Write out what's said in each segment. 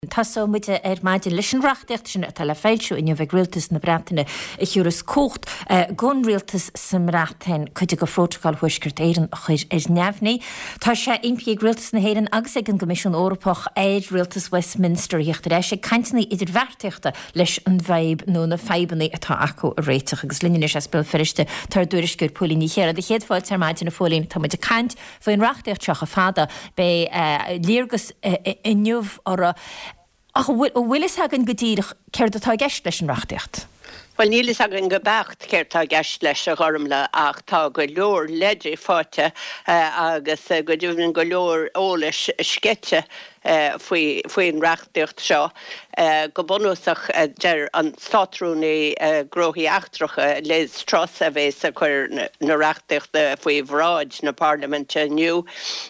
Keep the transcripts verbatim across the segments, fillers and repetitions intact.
Tásó muide ar maidin leis an reachtaíocht sin a tal féilseú in bheith rialtas na Breataine i Chiúras Cócht gon rialtas sa mrátain chuide go frótáil thuisgurt éireann a chuir ar neamhnaí. Tá sé impiag rialtas na héireann agus ag an Comisiún Eorpach éid rialtas Westminster íochtar éis sé caintnaí idir bheartaíochta leis an bhaib nó na feibannaí atá acu a réiteach agus linne sé spil firiste tar dúrisgur pólíní chéad. A chéad fáil tar maidin na fólín tá muide caint faoin reachtaíocht seach a fada be líorgus inniuh ar ach bhfuilis hagan go dtíirech céir atá gceist leis an reachtaíocht. Well nílis agan go becht céir tá gceist leis a gharmla ach tá go leor leidir fáte agus go dúhann go leor ólas scete faoin reachtaíocht seo. Go bunúsach deir an státrúnaí gróthaí achtracha Liz Truss a bhés a chuir na reachtaíocht faoi bhráid na Parliamente nniu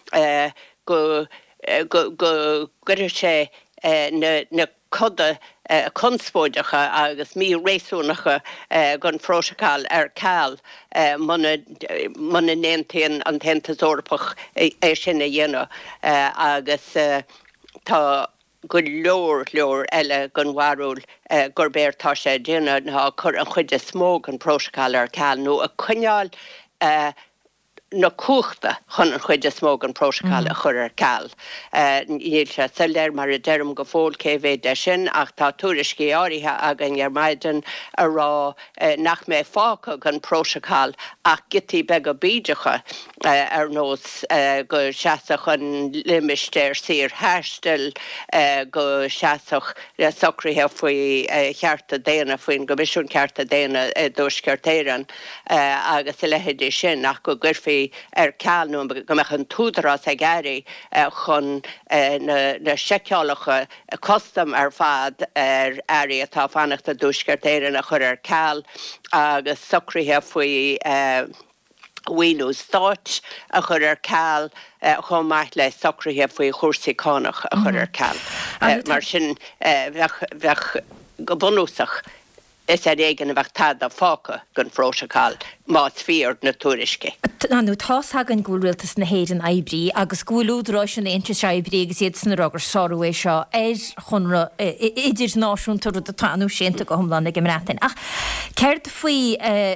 go go gur sé na na coda conspóideacha agus mí réasúnacha gon fróiseáil ar cáil mana néontaíonn an tentas Eorpach é sinna dhéanamh agus tá go leor leor eile gon mharúil gur béirtá sé déanamh ná chur an chuide smóg an próiseáil ar cáil nó a coineáil na cúchta chun an chuide smóg an próiseáil a chur ar cáil. Níl se salir mar a deirm go fóil cé bhéh de sin ach tá túriscí áirithe agan ar maidin a rá nach mé fáca gan próiseáil ach gití be go bíideacha ar nós go seaach an limistéir sír heistil go seaach socrthe faoi chearta déana faoin go bisisiún cearta déana dúsceirtéireann agus i lehéidir sin ach go gurfií ar cealnú go meach an túdarrás a gairí chun na seiceálacha costam ar fad ar airí atá fannachta dúsceirtéireann a chur ar ceal agus socrthe faoi Wílú stáit a chur ar cáil chun maith le socrthe faoi chósaí cánach a chur ar cáil. Mar sin bheith go bunúsach is a régan a bheith tad a fáca gon fróiseáil más fíor na túrisce. Anú tás hagan gúil rialtas na héireann Aibrí agus gúilúdrá sin intre Aibrí agus iad san ragur sorú é seo éir chunra idir náisiúntar a tanú sénta go thomláin ag imrátain. Ach céir faoi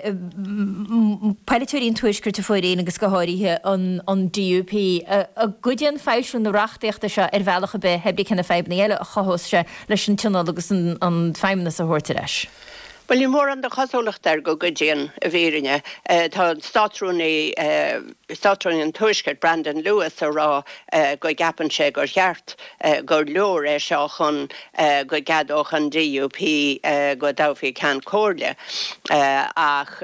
peilitúiríonn tuaisgurt a foiréon agus go háirithe an D U P a gcuideann feilisiún na reachtaíochta seo ar bhealacha be hebrí cinna feibna eile a chahos se leis an tunal agus an feimna a thuirtar éis. Well í mór an de chasolacht ar go gudéan a bhéirinne. Tá státrúnaí státrúnaí an tuaisceart Brandon Lewis a rá go gapan sé gur cheart gur leor é seo chun go gadóch an D U P go dáhí can cóirle ach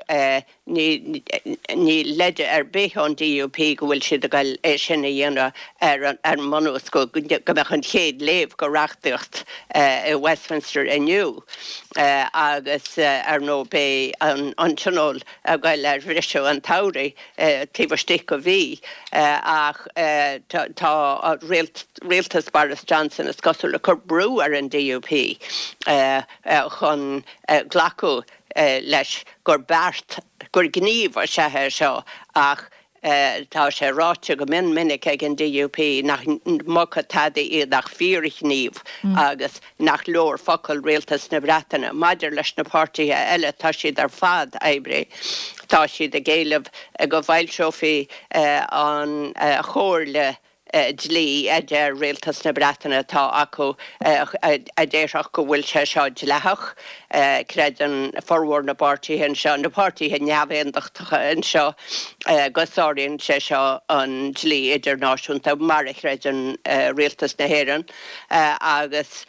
ní leide ar bith an D U P go bhfuil siad a gail é sinna dhéanamh ar manús go go meach an chéad léamh go reachtaíocht i Westminster inniu agus ar nó bé an tunol a gail ar bhrisio an tauri tíbharstí go bhí ach tá rialtas Boris Johnson is cosúil a chur brú ar an D U P chun ghlacu leis gur beart gur gníomh ar sethe seo ach tá sé ráte go min minic ag an D U P nach mocha tadaí iad nach fíorich níomh agus nach leor focail rialtas na Breataine. Maidir leis na pártaithe eile tá siad ar fad Aibrí. Tá siad a géileh go bhfailseofaí an chóirle dlí a déir rialtas na Breataine tá acu a déireach go bhfuil sé seo dleach creid an forhór na pártaithe seo na pártaithe neamhéonachtacha an seo gosáiríonn sé seo an dlí idirnáisiúnta mar a creid an rialtas na héireann agus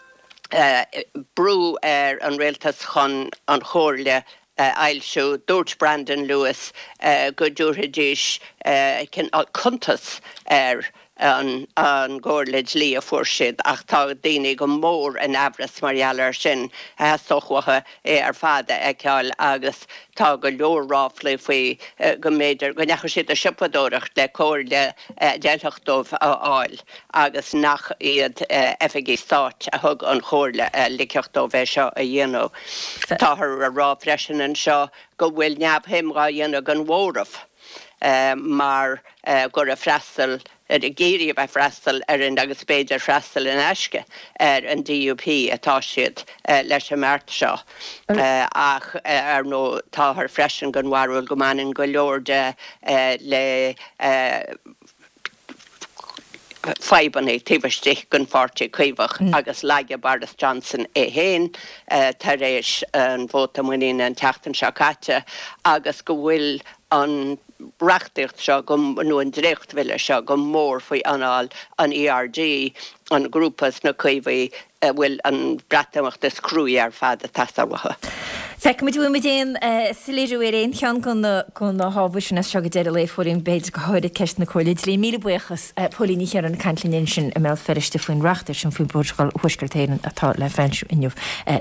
brú ar an rialtas chun an chóirle Ailsú dúirt Brandon Lewis go dúrthadís cin contas ar an gcóirleid lí a fuair siad ach tá daoine go mór an abras marialar sin sochhatha é ar fada ag ceáil agus tá go leor ráfla faoi go méidir go necha siad a sipadóireacht le cóirle déalthachtómh áil agus nach iad efigí stáit a thug an chóirle liceachtómh é seo a dhéanamh. Tá a rá freisin an seo go bhfuil neamh himrá dhéanamh an mhóramh mar gur a freistal ar a géirí bheith freistal ar an agus beidir freistal in eisce ar an D U P atá siad leis a mát seo. Ach ar nó táthar freisin gan bhharúil go manin go leor de le feibanna tíbastich gon fáte cuimhach agus leige Boris Johnson é héin tar éis an bhóta muín an teachtain seáte agus go bhfuil an reachtaíocht seo go nó an dréocht bhile seo go mór faoi anáil an E R D an grúpas na cuimhí bhfuil an bretamachtas cruúí ar fad a tasarhatha. Feic mu dú déon siléidir éon chean chun na hábhaisina se go déir le fórin beidir go háide ceist na choid lí mí buchas pólíní ar an cantlín sin a mé ferrichte faoin reachtar sin faoin Portugal thuisgurtéan atá le féinú inniuh